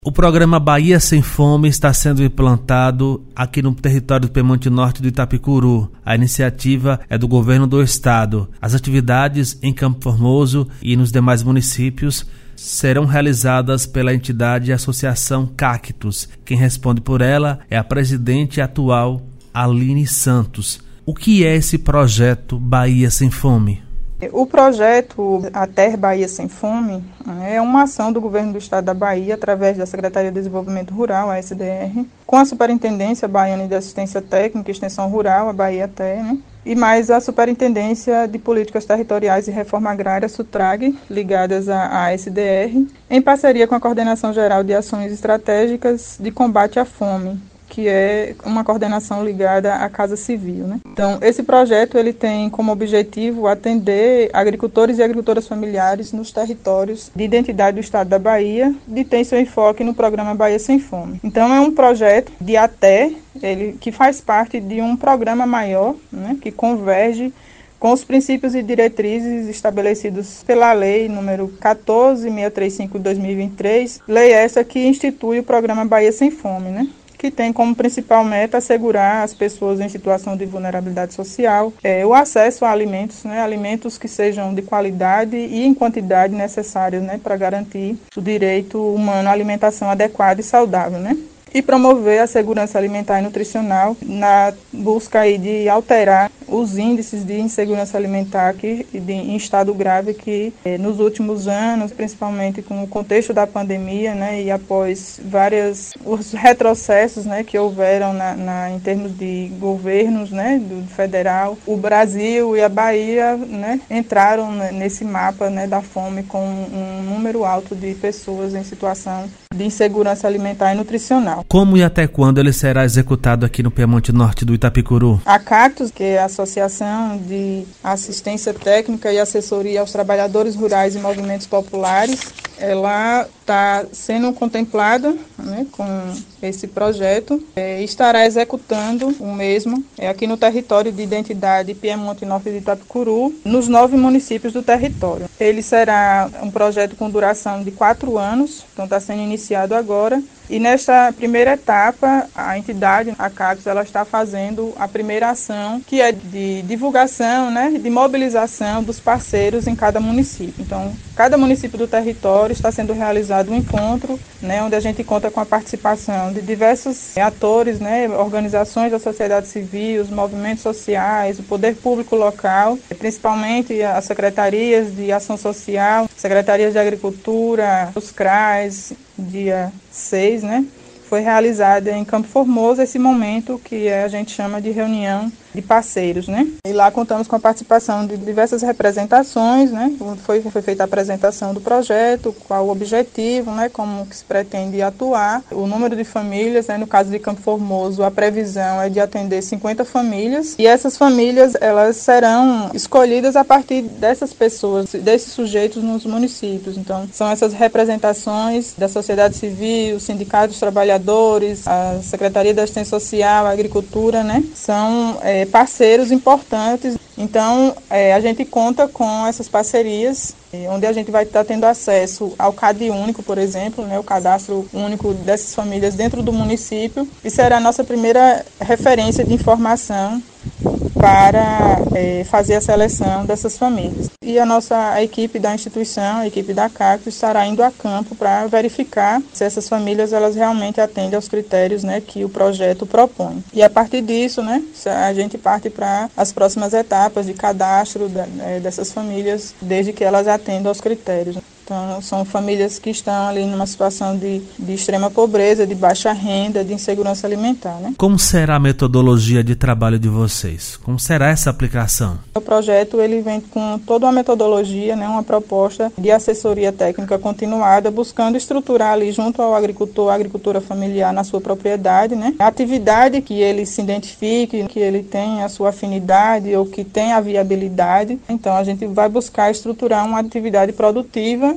O programa Bahia Sem Fome está sendo implantado aqui no território do Piemonte Norte do Itapicuru. A iniciativa é do governo do estado. As atividades em Campo Formoso e nos demais municípios serão realizadas pela entidade Associação Cactus. Quem responde por ela é a presidente atual, Aline Santos. O que é esse projeto Bahia Sem Fome? O projeto A Terra Bahia Sem Fome é uma ação do governo do estado da Bahia, através da Secretaria de Desenvolvimento Rural, a SDR, com a Superintendência Baiana de Assistência Técnica e Extensão Rural, a Bahia-Té, e mais a Superintendência de Políticas Territoriais e Reforma Agrária, SUTRAG, ligadas à SDR, em parceria com a Coordenação Geral de Ações Estratégicas de Combate à Fome, que é uma coordenação ligada à Casa Civil, Então, esse projeto ele tem como objetivo atender agricultores e agricultoras familiares nos territórios de identidade do estado da Bahia, e tem seu enfoque no programa Bahia Sem Fome. Então, é um projeto de até, que faz parte de um programa maior, que converge com os princípios e diretrizes estabelecidos pela Lei número 14.635 de 2023, lei essa que institui o programa Bahia Sem Fome, que tem como principal meta assegurar às pessoas em situação de vulnerabilidade social o acesso a alimentos, alimentos que sejam de qualidade e em quantidade necessários, para garantir o direito humano à alimentação adequada e saudável, e promover a segurança alimentar e nutricional na busca aí de alterar os índices de insegurança alimentar em estado grave que nos últimos anos, principalmente com o contexto da pandemia, e após os retrocessos, que houveram em termos de governos, do federal, o Brasil e a Bahia, entraram nesse mapa, da fome com um número alto de pessoas em situação de insegurança alimentar e nutricional. Como e até quando ele será executado aqui no Piemonte Norte do Itapicuru? A Cactus, que é a Associação de Assistência Técnica e Assessoria aos Trabalhadores Rurais e Movimentos Populares, ela está sendo contemplada com esse projeto e estará executando o mesmo aqui no território de identidade Piemonte Norte de Itapicuru, nos 9 municípios do território. Ele será um projeto com duração de 4 anos, então está sendo iniciado agora. E nesta primeira etapa, a entidade, a Cactus, ela está fazendo a primeira ação, que é de divulgação, de mobilização dos parceiros em cada município. Então, cada município do território está sendo realizado um encontro, onde a gente conta com a participação de diversos atores, organizações da sociedade civil, os movimentos sociais, o poder público local, principalmente as secretarias de ação social, secretarias de agricultura, os CRAs. Dia 6, foi realizada em Campo Formoso esse momento que a gente chama de reunião de parceiros, E lá contamos com a participação de diversas representações, Foi feita a apresentação do projeto, qual o objetivo, como que se pretende atuar, o número de famílias, no caso de Campo Formoso, a previsão é de atender 50 famílias, e essas famílias, elas serão escolhidas a partir dessas pessoas, desses sujeitos nos municípios. Então, são essas representações da sociedade civil, sindicatos trabalhadores, a Secretaria da Assistência Social, a Agricultura, São parceiros importantes. Então, a gente conta com essas parcerias, onde a gente vai estar tendo acesso ao CAD único, por exemplo, o cadastro único dessas famílias dentro do município, e será a nossa primeira referência de informação para fazer a seleção dessas famílias. E a equipe da instituição, a equipe da Cactus, estará indo a campo para verificar se essas famílias elas realmente atendem aos critérios que o projeto propõe. E a partir disso, a gente parte para as próximas etapas de cadastro dessas famílias, desde que elas atendam aos critérios. Então, são famílias que estão ali numa situação de extrema pobreza, de baixa renda, de insegurança alimentar. Como será a metodologia de trabalho de vocês? Como será essa aplicação? O projeto ele vem com toda uma metodologia, uma proposta de assessoria técnica continuada, buscando estruturar ali junto ao agricultor, a agricultura familiar na sua propriedade, a atividade que ele se identifique, que ele tenha a sua afinidade ou que tenha a viabilidade. Então, a gente vai buscar estruturar uma atividade produtiva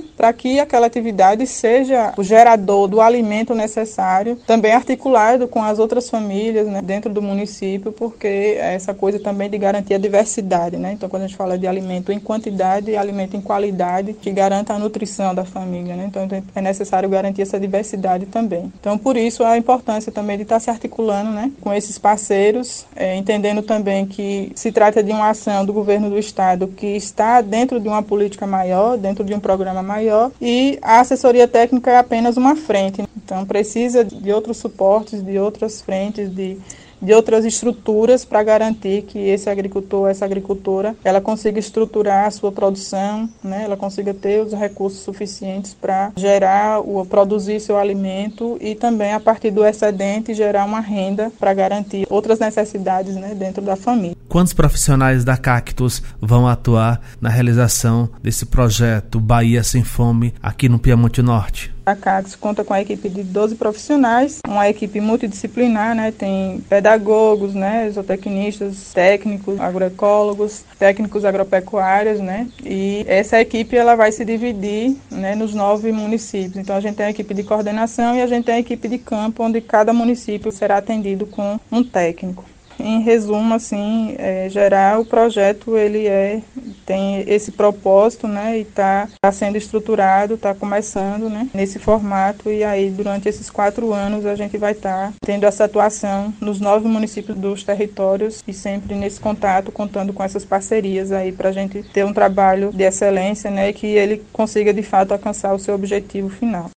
para que aquela atividade seja o gerador do alimento necessário, também articulado com as outras famílias, né, dentro do município, porque essa coisa também de garantir a diversidade, né? Então, quando a gente fala de alimento em quantidade e alimento em qualidade, que garanta a nutrição da família, né? Então, é necessário garantir essa diversidade também. Então, por isso, a importância também de estar se articulando, né, com esses parceiros, entendendo também que se trata de uma ação do governo do estado que está dentro de uma política maior, dentro de um programa maior, e a assessoria técnica é apenas uma frente. Então, precisa de outros suportes, de outras frentes, de outras estruturas para garantir que esse agricultor, essa agricultora, ela consiga estruturar a sua produção, né? Ela consiga ter os recursos suficientes para produzir seu alimento e também, a partir do excedente, gerar uma renda para garantir outras necessidades, né, dentro da família. Quantos profissionais da Cactus vão atuar na realização desse projeto Bahia Sem Fome aqui no Piemonte Norte? A Cactus conta com a equipe de 12 profissionais, uma equipe multidisciplinar, né? Tem pedagogos, né? Zootecnistas, técnicos, agroecólogos, técnicos agropecuários, né? E essa equipe ela vai se dividir, né, nos 9 municípios. Então, a gente tem a equipe de coordenação e a gente tem a equipe de campo, onde cada município será atendido com um técnico. Em resumo, assim, geral, o projeto tem esse propósito, né, e está sendo estruturado, está começando, né, nesse formato, e aí durante esses 4 anos a gente vai estar tendo essa atuação nos 9 municípios dos territórios e sempre nesse contato, contando com essas parcerias aí para a gente ter um trabalho de excelência, né, e que ele consiga de fato alcançar o seu objetivo final.